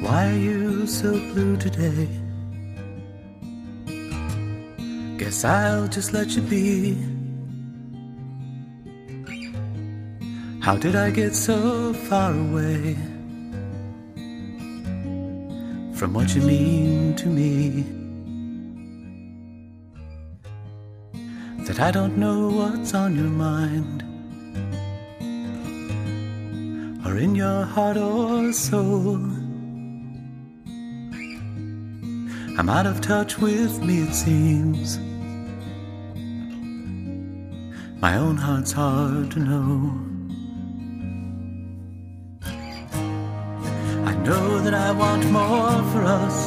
Why are you so blue today? Guess I'll just let you be. How did I get so far away from what you mean to me, that I don't know what's on your mind, or in your heart or soul? I'm out of touch with me, it seems. My own heart's hard to know. I know that I want more for us.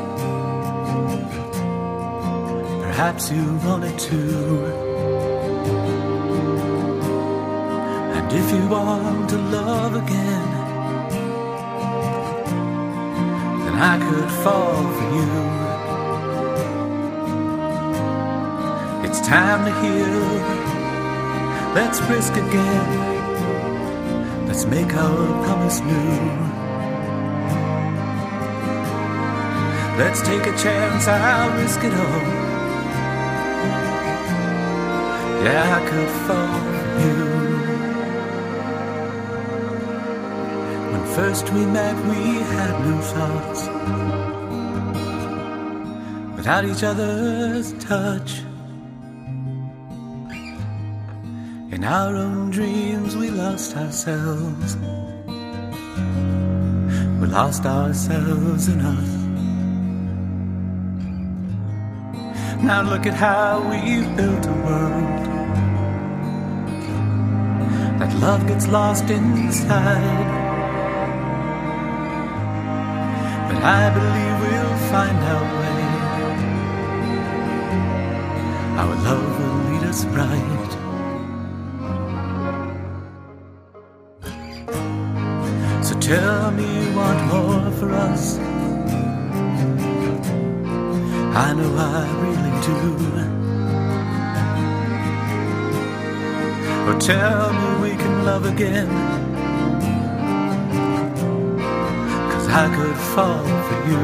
Perhaps you want it too. And if you want to love again, then I could fall for you. It's time to heal. Let's risk again. Let's make our promise new. Let's take a chance, I'll risk it all. Yeah, I could fall for you. When first we met, we had no thoughts. Without each other's touch, in our own dreams we lost ourselves. We lost ourselves in us. Now look at how we've built a world that love gets lost inside. But I believe we'll find our way. Our love will lead us right. So tell me you want more for us. I know I really do. Or tell me we can love again, 'cause I could fall for you.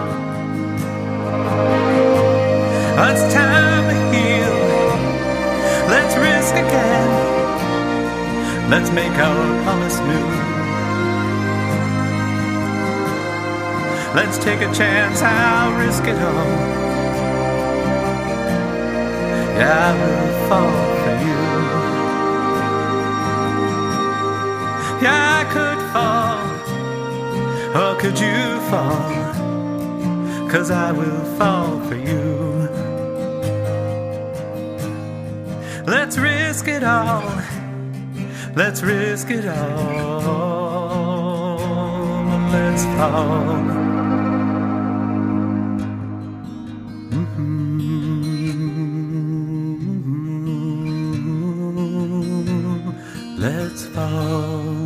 It's time to heal. Let's risk again. Let's make our promise new. Let's take a chance, I'll risk it all. Yeah, I will fall for you. Yeah, I could fall. Or could you fall? 'Cause I will fall for you. Let's risk it all. Let's risk it all. Let's fall. Let's fall.